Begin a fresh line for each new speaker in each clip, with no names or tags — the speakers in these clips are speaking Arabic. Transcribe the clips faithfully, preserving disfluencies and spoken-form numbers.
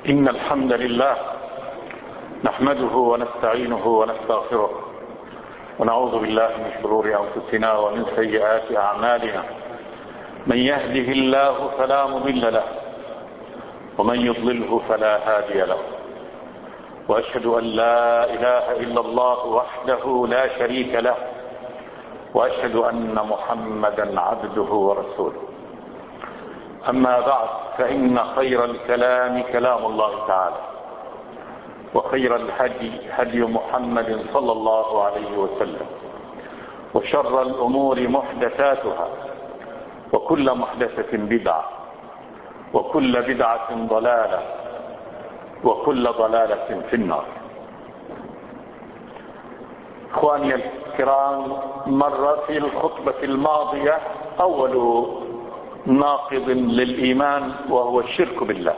إن الحمد لله نحمده ونستعينه ونستغفره ونعوذ بالله من شرور أنفسنا ومن سيئات أعمالنا. من يهده الله فلا مضل له ومن يضلله فلا هادي له، وأشهد أن لا إله إلا الله وحده لا شريك له، وأشهد أن محمدا عبده ورسوله. أما بعد، فإن خير الكلام كلام الله تعالى، وخير الهدي هدي محمد صلى الله عليه وسلم، وشر الأمور محدثاتها، وكل محدثة بدعة، وكل بدعة ضلالة، وكل ضلالة في النار. إخواني الكرام، مر في الخطبة الماضية أول ناقض للإيمان، وهو الشرك بالله.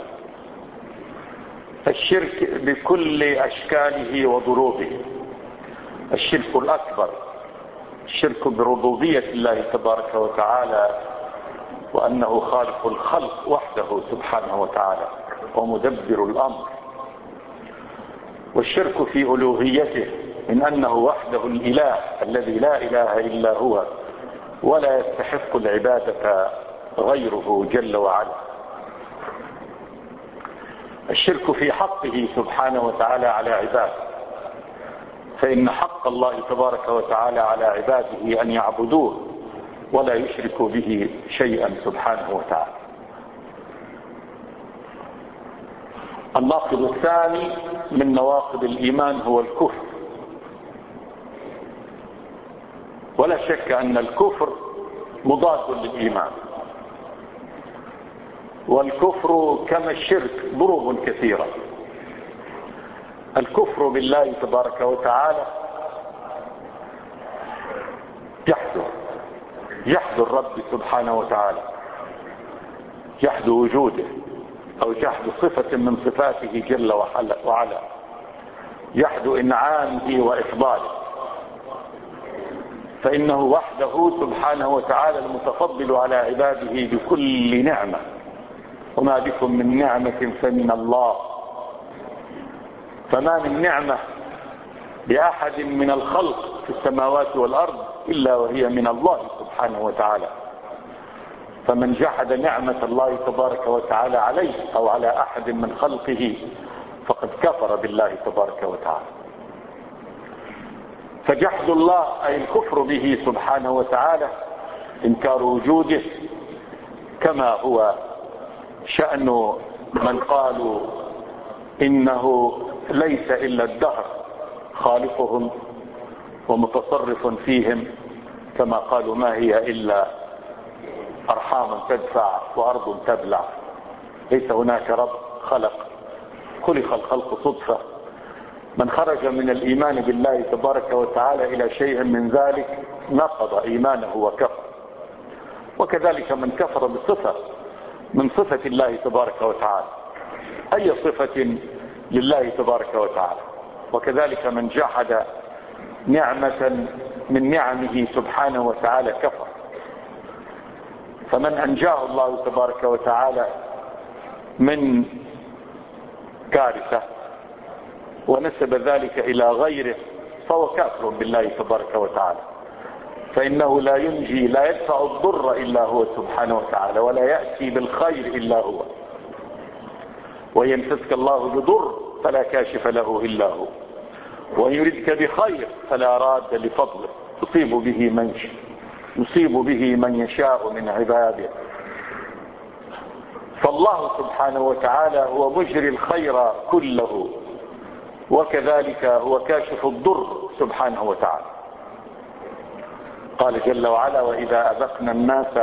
الشرك بكل أشكاله وضروبه، الشرك الأكبر، الشرك بربوبية الله تبارك وتعالى، وأنه خالق الخلق وحده سبحانه وتعالى ومدبر الأمر، والشرك في ألوهيته من أنه وحده الإله الذي لا إله إلا هو، ولا يستحق العبادة غيره جل وعلا. الشرك في حقه سبحانه وتعالى على عباده، فإن حق الله تبارك وتعالى على عباده أن يعبدوه ولا يشركوا به شيئا سبحانه وتعالى. الناقض الثاني من نواقض الإيمان هو الكفر. ولا شك أن الكفر مضاد للإيمان، والكفر كما الشرك ضروب كثيرة. الكفر بالله تبارك وتعالى جحد جحد الرب سبحانه وتعالى، جحد وجوده أو جحد صفة من صفاته جل وعلا، جحد إنعامه وإفضاله، فإنه وحده سبحانه وتعالى المتفضل على عباده بكل نعمة، وما بكم من نعمة فمن الله. فما من نعمة بأحد من الخلق في السماوات والأرض إلا وهي من الله سبحانه وتعالى. فمن جحد نعمة الله تبارك وتعالى عليه أو على أحد من خلقه فقد كفر بالله تبارك وتعالى. فجحد الله أي الكفر به سبحانه وتعالى إنكار وجوده، كما هو شأن من قالوا إنه ليس إلا الدهر خالقهم ومتصرف فيهم، كما قالوا ما هي إلا أرحام تدفع وأرض تبلع، ليس هناك رب خلق، خلق الخلق صدفة. من خرج من الإيمان بالله تبارك وتعالى إلى شيء من ذلك نقض إيمانه وكفر. وكذلك من كفر بصفة من صفة الله تبارك وتعالى، أي صفة لله تبارك وتعالى. وكذلك من جحد نعمة من نعمه سبحانه وتعالى كفر. فمن أنجاه الله تبارك وتعالى من كارثة ونسب ذلك إلى غيره فهو كافر بالله تبارك وتعالى، فإنه لا ينجي لا يدفع الضر إلا هو سبحانه وتعالى، ولا يأتي بالخير إلا هو. ويمسسك الله بضر فلا كاشف له إلا هو، ويردك بخير فلا راد لفضله، يصيب به من يصيب به من يشاء من عباده. فالله سبحانه وتعالى هو مجري الخير كله، وكذلك هو كاشف الضر سبحانه وتعالى. قال جل وعلا: وإذا أذقنا الناس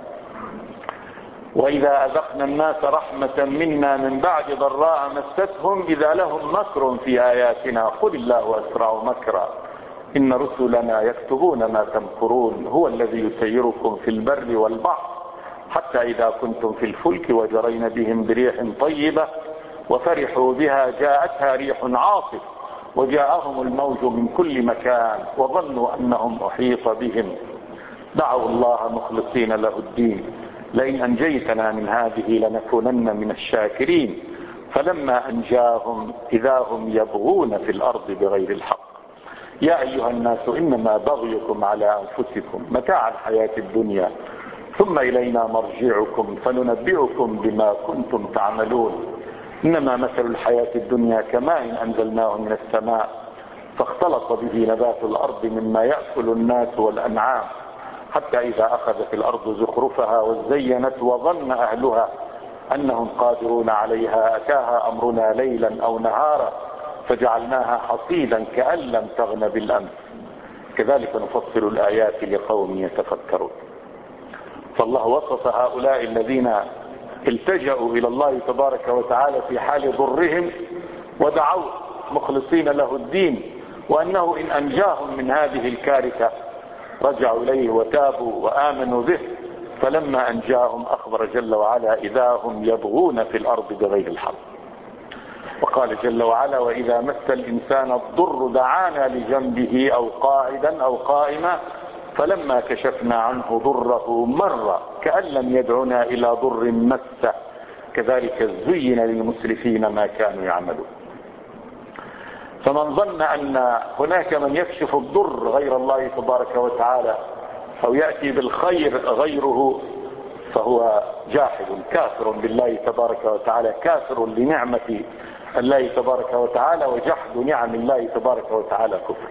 وإذا أذقنا الناس رحمة منا من بعد ضراء مستهم إذا لهم مكر في آياتنا قل الله أسرع مكرا إن رسلنا يكتبون ما تمكرون هو الذي يسيركم في البر والبحر حتى إذا كنتم في الفلك وجرين بهم بريح طيبة وفرحوا بها جاءتها ريح عاصف وجاءهم الموج من كل مكان وظنوا أنهم أحيط بهم دعوا الله مخلصين له الدين لئن أنجيتنا من هذه لنكونن من الشاكرين فلما أنجاهم إذا هم يبغون في الأرض بغير الحق يا أيها الناس إنما بغيكم على أنفسكم متاع الحياة الدنيا ثم إلينا مرجعكم فننبئكم بما كنتم تعملون إنما مثل الحياة الدنيا كماء أنزلناه من السماء فاختلط به نبات الأرض مما يأكل الناس والأنعام حتى إذا أخذت الأرض زخرفها وزينت وظن أهلها أنهم قادرون عليها أتاها أمرنا ليلا أو نهارا فجعلناها حصيدا كأن لم تغن بالأمس كذلك نفصل الآيات لقوم يتفكرون. فالله وصف هؤلاء الذين التجأوا إلى الله تبارك وتعالى في حال ضرهم ودعوا مخلصين له الدين وأنه إن أنجاهم من هذه الكارثة رجعوا إليه وتابوا وآمنوا به فلما أنجاهم أخبر جل وعلا إذا هم يبغون في الأرض بغير الحق. وقال جل وعلا وإذا مس الإنسان الضر دعانا لجنبه أو قاعدا أو قائما فلما كشفنا عنه ضره مر كأن لم يدعنا إلى ضر مسه كذلك زين للمسرفين ما كانوا يعملون. فمن ظن أن هناك من يكشف الضر غير الله تبارك وتعالى أو يأتي بالخير غيره فهو جاحد كافر بالله تبارك وتعالى كافر لنعمة الله تبارك وتعالى وجحد نعم الله تبارك وتعالى كفر.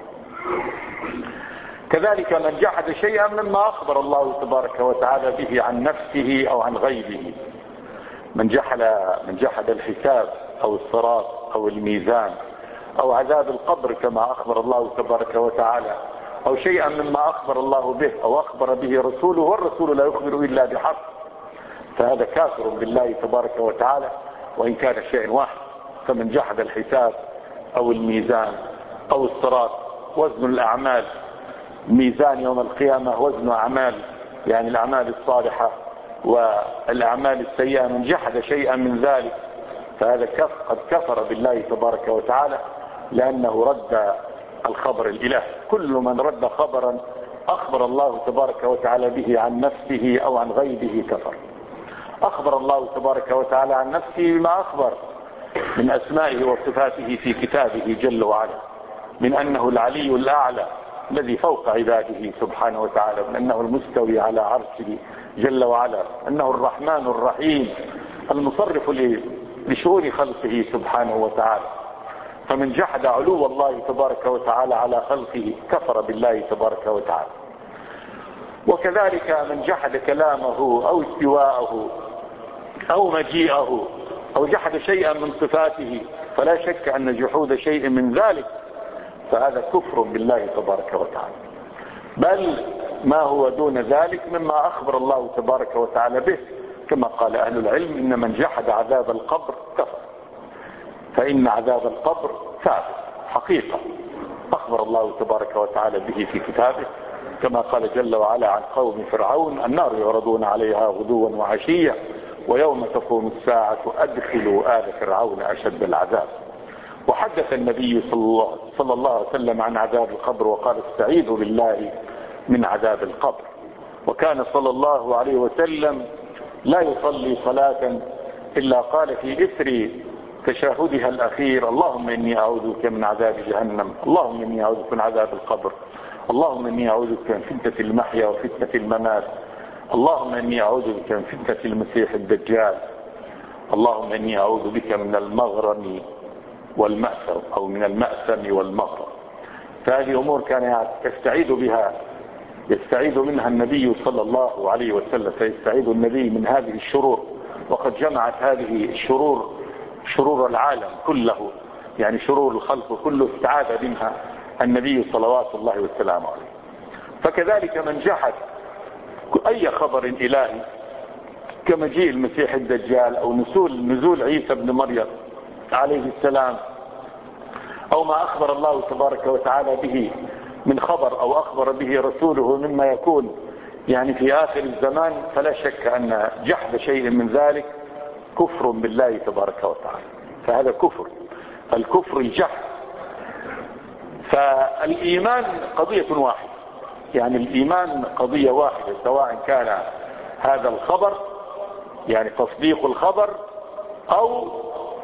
كذلك من جحد شيئا مما أخبر الله تبارك وتعالى به عن نفسه أو عن غيره من جحد من جحد الحساب أو الصراط أو الميزان أو عذاب القبر كما أخبر الله تبارك وتعالى أو شيئا مما أخبر الله به أو أخبر به رسوله والرسول لا يخبر إلا بحق فهذا كافر بالله تبارك وتعالى وإن كان شيء واحد. فمن جحد الحساب أو الميزان أو الصراط وزن الأعمال ميزان يوم القيامة وزن أعمال يعني الأعمال الصالحة والأعمال السيئة من جحد شيئا من ذلك فهذا كف قد كفر بالله تبارك وتعالى لأنه رد الخبر الإلهي. كل من رد خبرا أخبر الله تبارك وتعالى به عن نفسه أو عن غيره كفر. أخبر الله تبارك وتعالى عن نفسه بما أخبر من أسمائه وصفاته في كتابه جل وعلا من أنه العلي الأعلى الذي فوق عباده سبحانه وتعالى من أنه المستوي على عرشه جل وعلا أنه الرحمن الرحيم المصرف لشؤون خلقه سبحانه وتعالى. فمن جحد علو الله تبارك وتعالى على خلقه كفر بالله تبارك وتعالى. وكذلك من جحد كلامه أو استواءه أو مجيئه أو جحد شيئا من صفاته فلا شك أن جحود شيء من ذلك فهذا كفر بالله تبارك وتعالى بل ما هو دون ذلك مما أخبر الله تبارك وتعالى به كما قال أهل العلم إن من جحد عذاب القبر كفر فإن عذاب القبر ثابت حقيقة أخبر الله تبارك وتعالى به في كتابه كما قال جل وعلا عن قوم فرعون النار يعرضون عليها غدوا وعشيا ويوم تقوم الساعة أدخلوا آل فرعون أشد العذاب. وحدث النبي صلى الله عليه وسلم عن عذاب القبر وقال استعيذوا بالله من عذاب القبر. وكان صلى الله عليه وسلم لا يصلي صلاة إلا قال في إثر تشهدها الأخير اللهم إني أعوذ بك من عذاب جهنم اللهم إني أعوذ بك من عذاب القبر اللهم إني أعوذ بك من فتنة المحيا وفتنة الممات اللهم إني أعوذ بك من فتنة المسيح الدجال اللهم إني أعوذ بك من المغرم والمأثم أو من المأثم والمغرم. فهذه أمور كان يستعيذ بها يستعيذ منها النبي صلى الله عليه وسلم فيستعيذ النبي من هذه الشرور وقد جمعت هذه الشرور شرور العالم كله يعني شرور الخلق كله استعاذ منها النبي صلوات الله وسلامه عليه. فكذلك من جحد أي خبر إلهي كمجيء المسيح الدجال أو نزول نزول عيسى بن مريم عليه السلام أو ما أخبر الله تبارك وتعالى به من خبر أو أخبر به رسوله مما يكون يعني في آخر الزمان فلا شك أن جحد شيء من ذلك كفر بالله تبارك وتعالى فهذا كفر. الكفر الجحد. فالإيمان قضية واحدة يعني الإيمان قضية واحدة سواء كان هذا الخبر يعني تصديق الخبر أو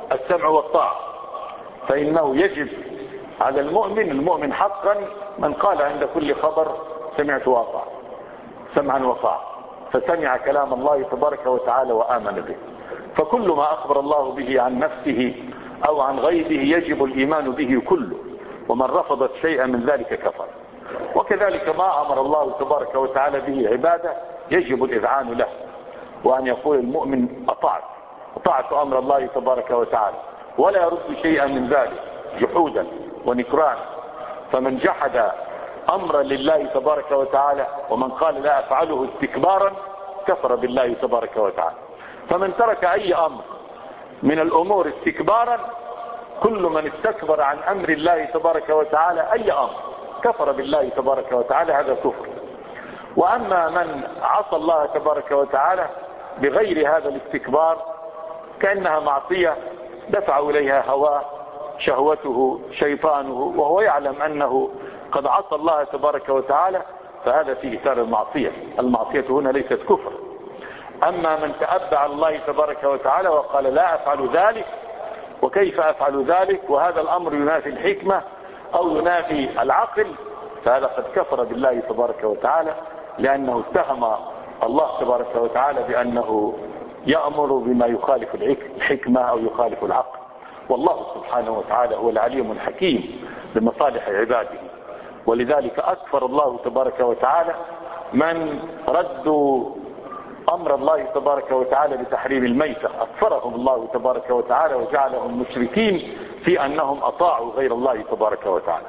السمع والطاعة، فإنه يجب على المؤمن المؤمن حقا من قال عند كل خبر سمعت وأطاع، سمعا وطاعة، فسمع كلام الله تبارك وتعالى وآمن به. فكل ما أخبر الله به عن نفسه أو عن غيره يجب الإيمان به كله، ومن رفضت شيئا من ذلك كفر. وكذلك ما أمر الله تبارك وتعالى به عباده يجب الإذعان له، وأن يقول المؤمن أطعت أطعت أمر الله تبارك وتعالى، ولا يرد شيئا من ذلك جحودا ونكرانا. فمن جحد أمرا لله تبارك وتعالى ومن قال لا أفعله استكبارا كفر بالله تبارك وتعالى. فمن ترك أي أمر من الأمور استكبارا، كل من استكبر عن أمر الله تبارك وتعالى أي أمر كفر بالله تبارك وتعالى، هذا كفر. وأما من عصى الله تبارك وتعالى بغير هذا الاستكبار كأنها معصية دفع إليها هواه شهوته شيطانه وهو يعلم أنه قد عصى الله تبارك وتعالى، فهذا فيه إثار المعصية. المعصية هنا ليست كفر. أما من تأبى على الله تبارك وتعالى وقال لا أفعل ذلك، وكيف أفعل ذلك وهذا الأمر ينافي الحكمة أو ينافي العقل، فهذا قد كفر بالله تبارك وتعالى، لأنه اتهم الله تبارك وتعالى بأنه يأمر بما يخالف الحكمة أو يخالف العقل. والله سبحانه وتعالى هو العليم الحكيم بمصالح عباده، ولذلك أكفر الله تبارك وتعالى من ردوا أمر الله تبارك وتعالى بتحريم الميتة، أكفرهم الله تبارك وتعالى وجعلهم مشركين في أنهم أطاعوا غير الله تبارك وتعالى.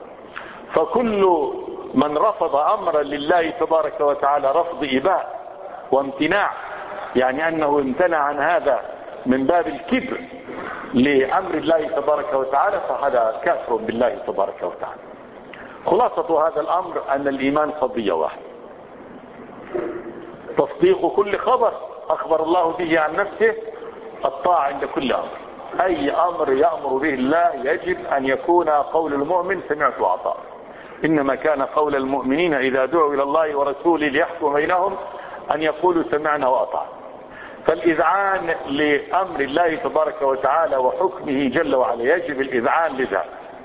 فكل من رفض أمرا لله تبارك وتعالى رفض إباء وامتناع، يعني أنه امتنع عن هذا من باب الكبر لأمر الله تبارك وتعالى، فهذا كافر بالله تبارك وتعالى. خلاصة هذا الأمر أن الإيمان قضية واحدة، تصديق كل خبر أخبر الله به عن نفسه، الطاعة عند كل أمر. أي أمر يأمر به الله يجب أن يكون قول المؤمن سمعت وأطعت. إنما كان قول المؤمنين إذا دعوا إلى الله ورسوله ليحكم بينهم أن يقولوا سمعنا وأطعنا. فالإذعان لأمر الله تبارك وتعالى وحكمه جل وعلا يجب الإذعان لذلك.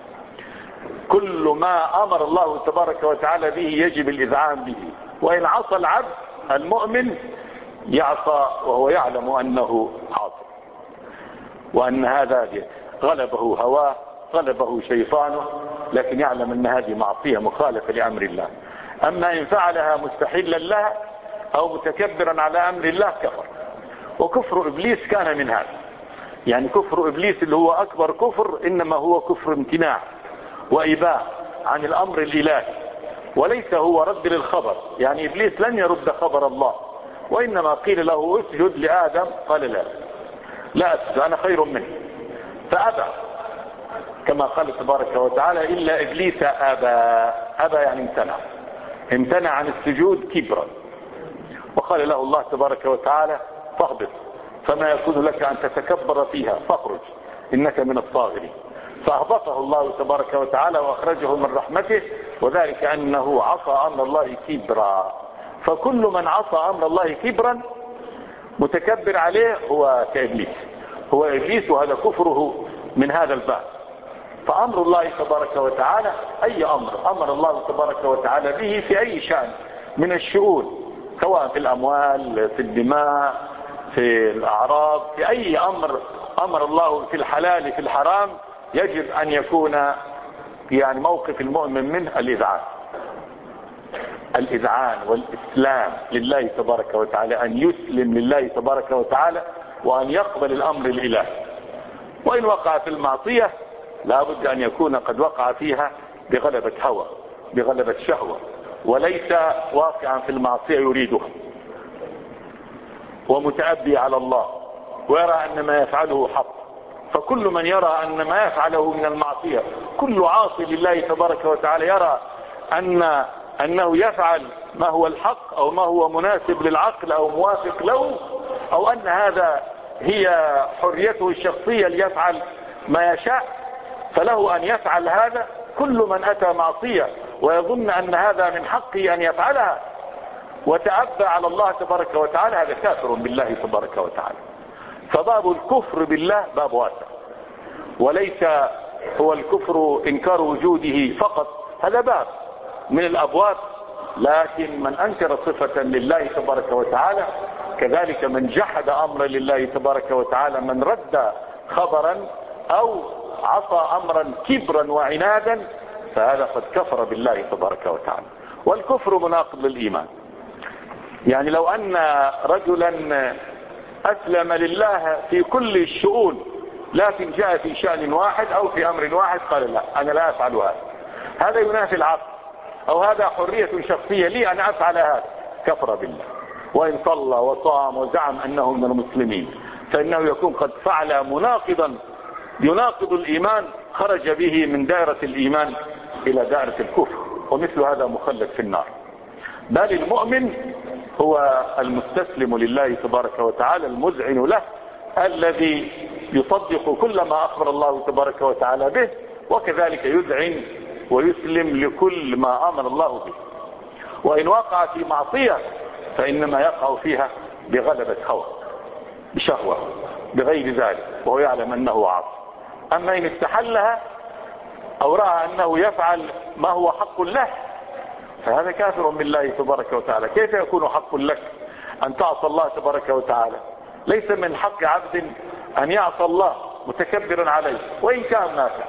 كل ما أمر الله تبارك وتعالى به يجب الإذعان به، وإن عصى العبد المؤمن يعصى وهو يعلم أنه عاصي، وأن هذا غلبه هواه غلبه شيطانه، لكن يعلم أن هذه معصية مخالفة لأمر الله. أما إن فعلها مستحلا لها أو متكبرا على أمر الله كفر. وكفر إبليس كان من هذا، يعني كفر إبليس اللي هو أكبر كفر إنما هو كفر امتناع وإباء عن الأمر الإلهي، وليس هو رد للخبر. يعني إبليس لن يرد خبر الله، وإنما قيل له اسجد لآدم قال لا لا أسجد أنا خير منه، فأبى كما قال تبارك وتعالى إلا إبليس أبى. أبى يعني امتنع امتنع عن السجود كبرا، وقال له الله تبارك وتعالى فاهبط فما يكون لك أن تتكبر فيها فاخرج إنك من الصاغرين. فأهبطه الله تبارك وتعالى وأخرجه من رحمته، وذلك أنه عصى أمر الله كبرا. فكل من عصى أمر الله كبرا متكبر عليه هو كإبليس، هو إبليس، وهذا كفره من هذا الباب. فأمر الله تبارك وتعالى أي أمر أمر الله تبارك وتعالى به في أي شأن من الشؤون، سواء في الأموال في الدماء في الأعراض، في أي أمر أمر الله في الحلال في الحرام، يجب أن يكون يعني موقف المؤمن منه الإذعان الإذعان والإسلام لله تبارك وتعالى، أن يسلم لله تبارك وتعالى وأن يقبل الأمر الإلهي. وإن وقع في المعصية لا بد أن يكون قد وقع فيها بغلبة هوى بغلبة شهوة، وليس واقعا في المعصية يريدها ومتأبي على الله ويرى أن ما يفعله حق. فكل من يرى أن ما يفعله من المعصية، كل عاصي لله تبارك وتعالى يرى أن أنه يفعل ما هو الحق أو ما هو مناسب للعقل أو موافق له، أو أن هذا هي حريته الشخصية ليفعل ما يشاء، فله أن يفعل هذا. كل من أتى معصية ويظن أن هذا من حقه أن يفعلها وتأبى على الله تبارك وتعالى، هذا كافر بالله تبارك وتعالى. فباب الكفر بالله باب واسع، وليس هو الكفر إنكار وجوده فقط، هذا باب من الأبواب، لكن من أنكر صفة لله تبارك وتعالى، كذلك من جحد أمرا لله تبارك وتعالى، من رد خبرا أو عصى أمرا كبرا وعنادا، فهذا قد كفر بالله تبارك وتعالى. والكفر مناقض للإيمان. يعني لو أن رجلا أسلم لله في كل الشؤون، لكن جاء في شأن واحد أو في أمر واحد قال لا أنا لا أفعل هذا، هذا ينافي العقل، أو هذا حرية شخصية لي أن أفعل هذا، كفر بالله. وإن صلى وصام وزعم أنه من المسلمين، فإنه يكون قد فعل مناقضا يناقض الإيمان، خرج به من دائرة الإيمان إلى دائرة الكفر، ومثل هذا مخلد في النار. بل المؤمن هو المستسلم لله تبارك وتعالى، المذعن له، الذي يصدق كل ما أخبر الله تبارك وتعالى به، وكذلك يذعن ويسلم لكل ما أمر الله به. وإن وقع في معصية فإنما يقع فيها بغلبة هوى، بشهوة، بغير ذلك، وهو يعلم أنه عاصي. أما إن استحلها أو رأى أنه يفعل ما هو حق له، فهذا كافر بالله تبارك وتعالى. كيف يكون حق لك أن تعصى الله تبارك وتعالى؟ ليس من حق عبد أن يعصى الله متكبرا عليه وإن كان نافع.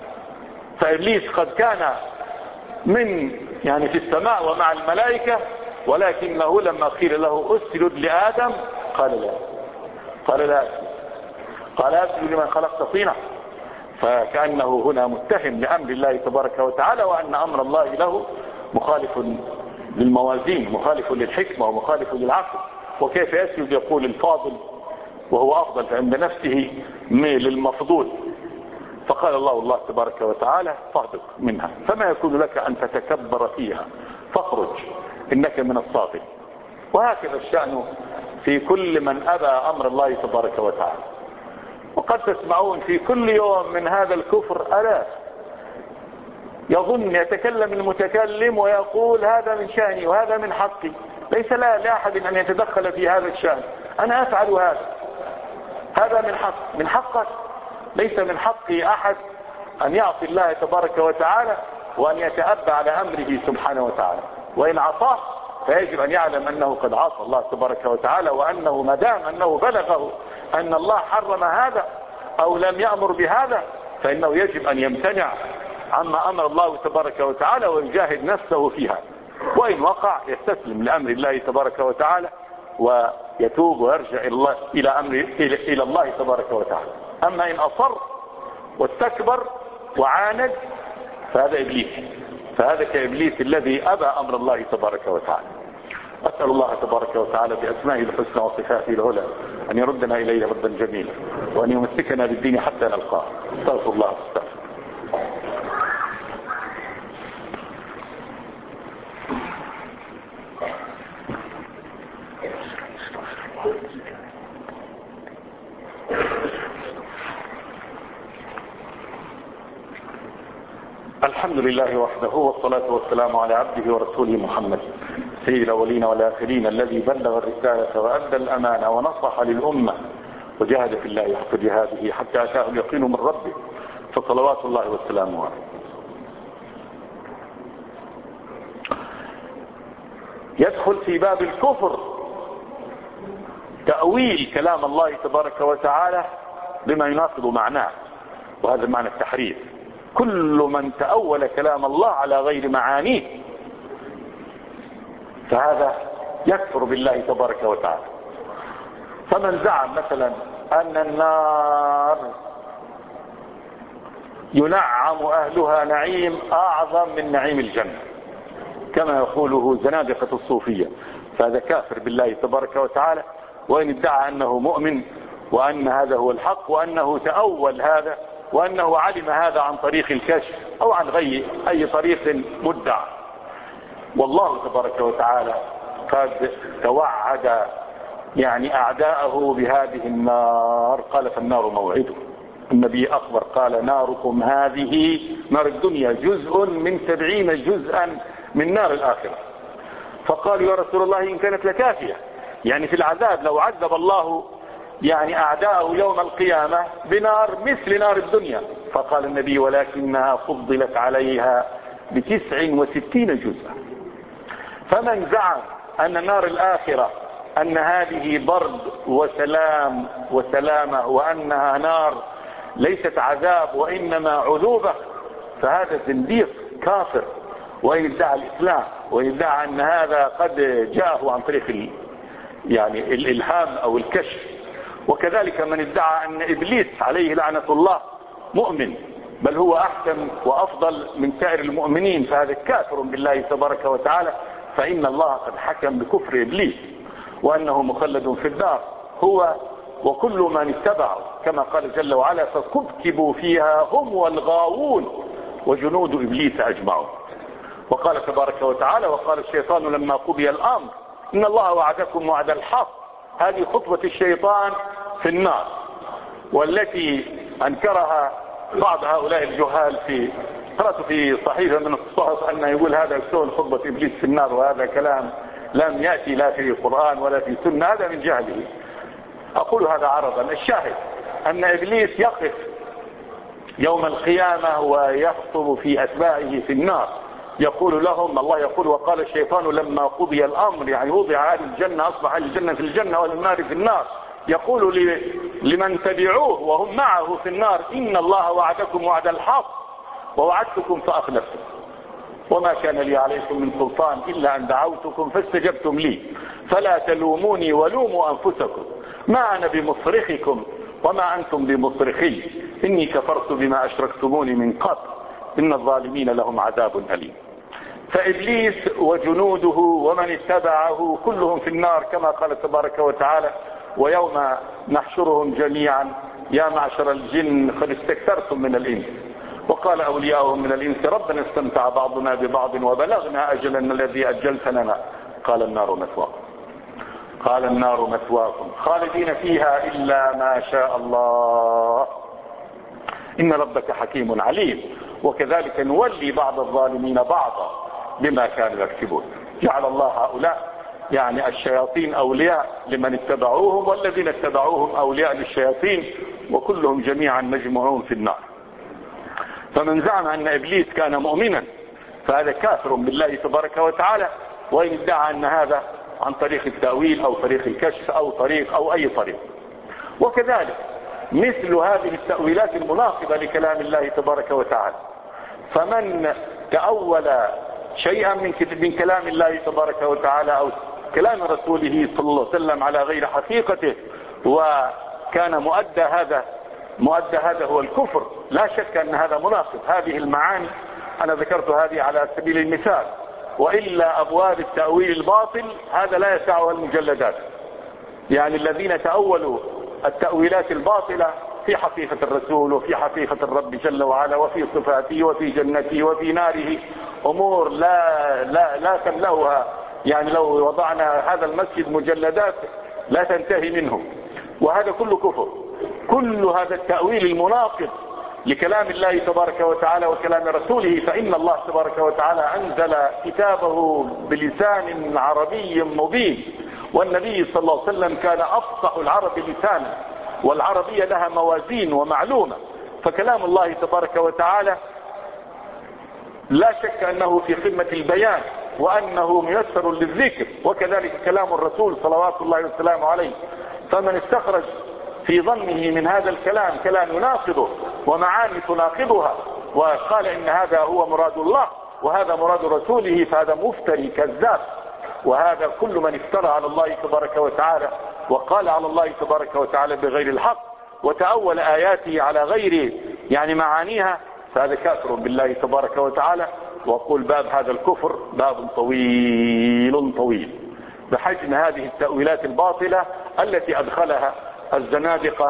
فإبليس قد كان من يعني في السماء ومع الملائكة، ولكنه لما قيل له اسجد لآدم قال لا، قال لا قال اسجد لمن خلقت طينا. فكأنه هنا متهم لأمر الله تبارك وتعالى، وأن أمر الله له مخالف للموازين، مخالف للحكمة، ومخالف للعقل. وكيف يسجد يقول الفاضل وهو أفضل عند نفسه ميل المفضول؟ فقال الله الله تبارك وتعالى فاهبط منها، فما يكون لك أن تتكبر فيها، فاخرج إنك من الصاغرين. وهكذا الشأن في كل من أبى أمر الله تبارك وتعالى. وقد تسمعون في كل يوم من هذا الكفر آلاف، يظن يتكلم المتكلم ويقول هذا من شأني وهذا من حقي، ليس لا لأحد أن يتدخل في هذا الشأن، أنا أفعل هذا، هذا من حق من حقك. ليس من حق أحد أن يعصي الله تبارك وتعالى وأن يتأبى على أمره سبحانه وتعالى. وإن عصاه فيجب أن يعلم أنه قد عصى الله تبارك وتعالى، وأنه ما دام أنه بلغه أن الله حرم هذا أو لم يأمر بهذا، فإنه يجب أن يمتنع عما أمر الله تبارك وتعالى ويجاهد نفسه فيها. وإن وقع يستسلم لأمر الله تبارك وتعالى ويتوب ويرجع إلى الله إلى أمر إلى الله تبارك وتعالى. أما إن أصر واستكبر وعاند فهذا إبليس، فهذا كإبليس الذي أبى أمر الله تبارك وتعالى. أسأل الله تبارك وتعالى بأسمائه الحسنى وصفاته العلى أن يردنا إليه ردا جميلا، وأن يمسكنا بالدين حتى نلقاه. استغفر الله استغفر. الحمد لله وحده، والصلاة والسلام على عبده ورسوله محمد سيد الأولين والآخرين، الذي بلغ الرسالة وأدى الأمانة ونصح للأمة وجاهد في الله حق جهاده حتى أتاه اليقين من ربه، فصلوات الله والسلام عليه. يدخل في باب الكفر تأويل كلام الله تبارك وتعالى بما يناقض معناه، وهذا معنى التحريف. كل من تأول كلام الله على غير معانيه فهذا يكفر بالله تبارك وتعالى. فمن زعم مثلا أن النار ينعم أهلها نعيم أعظم من نعيم الجنة كما يقوله زنادقة الصوفية، فهذا كافر بالله تبارك وتعالى، وإن ادعى أنه مؤمن وأن هذا هو الحق وأنه تأول هذا وأنه علم هذا عن طريق الكشف أو عن غير أي طريق مدع. والله تبارك وتعالى قد توعد يعني أعداءه بهذه النار، قال فالنار موعده. النبي أخبر قال ناركم هذه نار الدنيا جزء من سبعين جزءا من نار الآخرة. فقال يا رسول الله إن كانت لكافية، يعني في العذاب لو عذب الله يعني أعداءه يوم القيامة بنار مثل نار الدنيا. فقال النبي ولكنها فضلت عليها بتسع وستين جزءا. فمن زعم أن نار الآخرة أن هذه برد وسلام وسلامة وأنها نار ليست عذاب وإنما عذوبة فهذا زنديق كافر، وإن ادعى الإسلام وإن ادعى أن هذا قد جاءه عن طريق يعني الإلهام أو الكشف. وكذلك من ادعى أن إبليس عليه لعنة الله مؤمن بل هو أحسن وأفضل من سائر المؤمنين فهذا كافر بالله تبارك وتعالى، فإن الله قد حكم بكفر إبليس وأنه مخلد في النار هو وكل من اتبعه كما قال جل وعلا فكبكبوا فيها هم والغاوون وجنود إبليس أجمعون. وقال تبارك وتعالى وقال الشيطان لما قضي الأمر إن الله وعدكم وعد الحق. هذه خطبة الشيطان في النار والتي أنكرها بعض هؤلاء الجهال. في قرأت في صحيفة من الصحف أنه يقول هذا يكون خطبة إبليس في النار، وهذا كلام لم يأتي لا في القرآن ولا في السنة، هذا من جهله. أقول هذا عرضا. الشاهد أن إبليس يقف يوم القيامة ويخطب في أتباعه في النار يقول لهم الله يقول وقال الشيطان لما قضي الأمر يعني وضع أهل الجنة أصبح أهل الجنة في الجنة والنار في النار يقول لمن تبعوه وهم معه في النار إن الله وعدكم وعد الحق ووعدتكم فأخلفتم وما كان لي عليكم من سلطان إلا أن دعوتكم فاستجبتم لي فلا تلوموني ولوموا أنفسكم ما أنا بمصرخكم وما أنتم بمصرخي إني كفرت بما أشركتموني من قبل إن الظالمين لهم عذاب أليم. فإبليس وجنوده ومن اتبعه كلهم في النار كما قال تبارك وتعالى ويوم نحشرهم جميعا يا معشر الجن قد استكثرتم من الإنس وقال أولياؤهم من الإنس ربنا استمتع بعضنا ببعض وبلغنا أجلنا الذي أجلت لنا قال النار مثواكم قال النار مثواكم خالدين فيها إلا ما شاء الله إن ربك حكيم عليم وكذلك نولي بعض الظالمين بعضا بما كانوا يكسبون. جعل الله هؤلاء يعني الشياطين أولياء لمن اتبعوهم والذين اتبعوهم أولياء للشياطين وكلهم جميعا مجموعون في النار. فمن زعم أن إبليس كان مؤمنا فهذا كافر بالله تبارك وتعالى وإن ادعى أن هذا عن طريق التأويل أو طريق الكشف أو طريق أو أي طريق. وكذلك مثل هذه التأويلات المناقضة لكلام الله تبارك وتعالى فمن تأول شيئا من من كلام الله تبارك وتعالى أو كلام رسوله صلى الله عليه وسلم على غير حقيقته وكان مؤدى هذا مؤدى هذا هو الكفر لا شك أن هذا مناقض. هذه المعاني أنا ذكرت هذه على سبيل المثال وإلا أبواب التأويل الباطل هذا لا يسعها المجلدات. يعني الذين تأولوا التأويلات الباطلة في حقيقة الرسول وفي حقيقة الرب جل وعلا وفي صفاته وفي جنته وفي ناره أمور لا لا لا تملأها. يعني لو وضعنا هذا المسجد مجلدات لا تنتهي منه وهذا كله كفر. كل هذا التأويل المناقض لكلام الله تبارك وتعالى وكلام رسوله فإن الله تبارك وتعالى أنزل كتابه بلسان عربي مبين والنبي صلى الله عليه وسلم كان أفصح العرب لسانا والعربية لها موازين ومعلومة. فكلام الله تبارك وتعالى لا شك أنه في قمة البيان وأنه ميسر للذكر وكذلك كلام الرسول صلوات الله وسلامه عليه. فمن استخرج في ظنه من هذا الكلام كلام يناقضه ومعاني تناقضها وقال إن هذا هو مراد الله وهذا مراد رسوله فهذا مفتري كذاب. وهذا كل من افترى على الله تبارك وتعالى وقال على الله تبارك وتعالى بغير الحق وتأول آياته على غير يعني معانيها فهذا كافر بالله تبارك وتعالى. وأقول باب هذا الكفر باب طويل طويل بحجم هذه التأويلات الباطلة التي أدخلها الزنادقة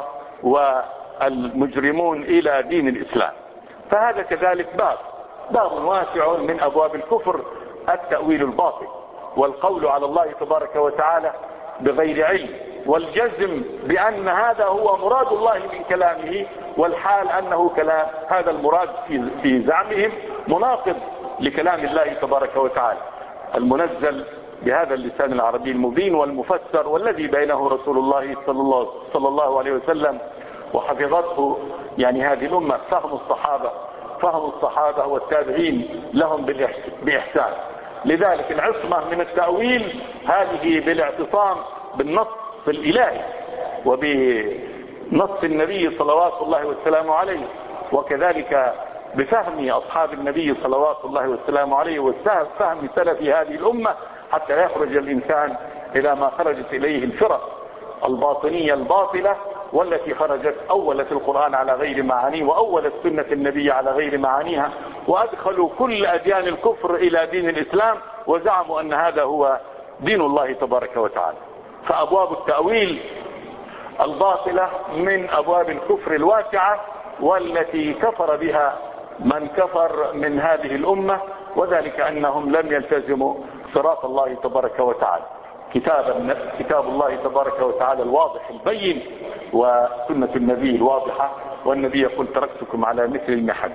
والمجرمون إلى دين الإسلام. فهذا كذلك باب باب واسع من أبواب الكفر التأويل الباطل والقول على الله تبارك وتعالى بغير علم والجزم بأن هذا هو مراد الله من كلامه والحال أنه كلام هذا المراد في, في زعمهم مناقض لكلام الله تبارك وتعالى المنزل بهذا اللسان العربي المبين والمفسر، والذي بينه رسول الله صلى الله, صلى الله عليه وسلم، وحفظته يعني هذه الأمة، فهم الصحابة فهم الصحابة والتابعين لهم بإحسان. لذلك العصمة من التأويل هذه بالاعتصام بالنص الإلهي وبنص النبي صلوات الله والسلام عليه، وكذلك بفهم أصحاب النبي صلوات الله والسلام عليه وفهم سلف هذه الأمة، حتى يخرج الإنسان إلى ما خرجت إليه الفرق الباطنية الباطلة، والتي خرجت أولت القرآن على غير معانيه، وأولت سنة النبي على غير معانيها، وأدخلوا كل أديان الكفر إلى دين الإسلام، وزعموا أن هذا هو دين الله تبارك وتعالى. فأبواب التأويل الباطلة من أبواب الكفر الواسعة، والتي كفر بها من كفر من هذه الأمة، وذلك أنهم لم يلتزموا صراط الله تبارك وتعالى، كتاب, كتاب الله تبارك وتعالى الواضح البين، وسنة النبي الواضحة. والنبي يقول تركتكم على مثل المحج.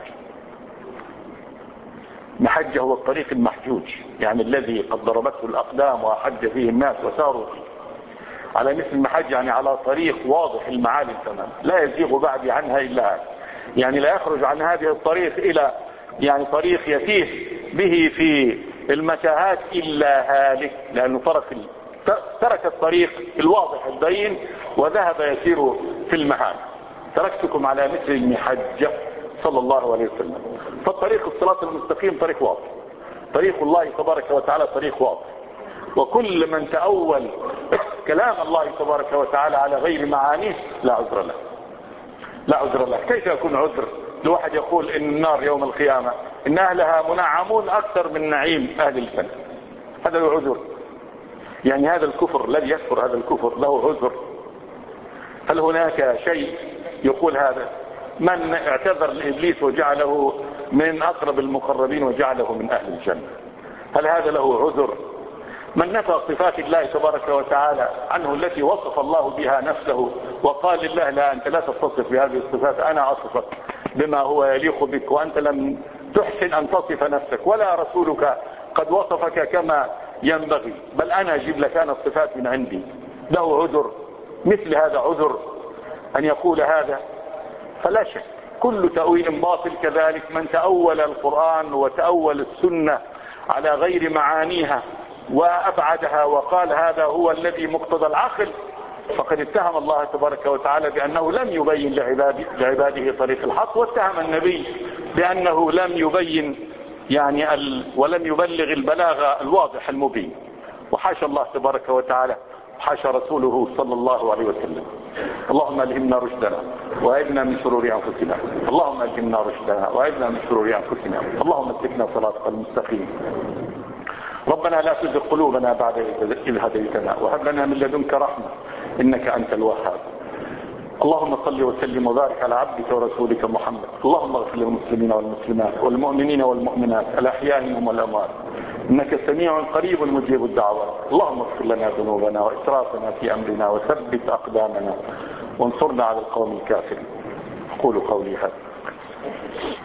محج هو الطريق المحجوج، يعني الذي قد ضربته الأقدام وحج فيه الناس وساروا فيه. على مثل المحج يعني على طريق واضح المعالم تمام، لا يزيغ بعدي عنها إلا هذا، يعني لا يخرج عن هذه الطريق إلى يعني طريق يتيه به في المتاهات إلا هالك، لأنه ترك ترك الطريق الواضح البين وذهب يسير في المهام. تركتكم على مثل المحج صلى الله عليه وسلم. فالطريق الصراط المستقيم طريق واضح، طريق الله تبارك وتعالى طريق واضح، وكل من تأول كلام الله تبارك وتعالى على غير معانيه لا عذر له، لا عذر له. كيف يكون عذر لواحد يقول إن النار يوم القيامة إن أهلها منعمون أكثر من نعيم أهل الجنة؟ هذا له عذر؟ يعني هذا الكفر الذي يكفر هذا الكفر له عذر؟ هل هناك شيء يقول هذا؟ من اعتذر لإبليس وجعله من أقرب المقربين وجعله من أهل الجنة، هل هذا له عذر؟ من نفى صفات الله تبارك وتعالى عنه التي وصف الله بها نفسه، وقال لله لا أنت لا تتصف بهذه الصفات، أنا أصفك بما هو يليق بك، وأنت لم تحسن أن تصف نفسك، ولا رسولك قد وصفك كما ينبغي، بل أنا أجيب لك أنا الصفات من عندي. له عذر؟ مثل هذا عذر أن يقول هذا؟ فلا شك كل تأويل باطل. كذلك من تأول القرآن وتأول السنة على غير معانيها وأبعدها وقال هذا هو الذي مقتضى العقل، فقد اتهم الله تبارك وتعالى بأنه لم يبين لعباده, لعباده طريق الحق، واتهم النبي بأنه لم يبين يعني ال ولم يبلغ البلاغ الواضح المبين. وحاشا الله تبارك وتعالى، حاشا رسوله صلى الله عليه وسلم. اللهم ألهمنا رشدنا وأعذنا من شرور أنفسنا، اللهم ألهمنا رشدنا وأعذنا من شرور أنفسنا، اللهم اسلكنا صراطك المستقيم. ربنا لا تزغ قلوبنا بعد إذ هديتنا وهب لنا من لدنك رحمة إنك أنت الوهاب. اللهم صل وسلم وبارك على عبدك ورسولك محمد. اللهم اغفر للمسلمين والمسلمات والمؤمنين والمؤمنات الأحياء منهم والأموات إنك سميع قريب مجيب الدعوات. اللهم اغفر لنا ذنوبنا وإسرافنا في أمرنا وثبت أقدامنا وانصرنا على القوم الكافرين. أقول قولي هذا.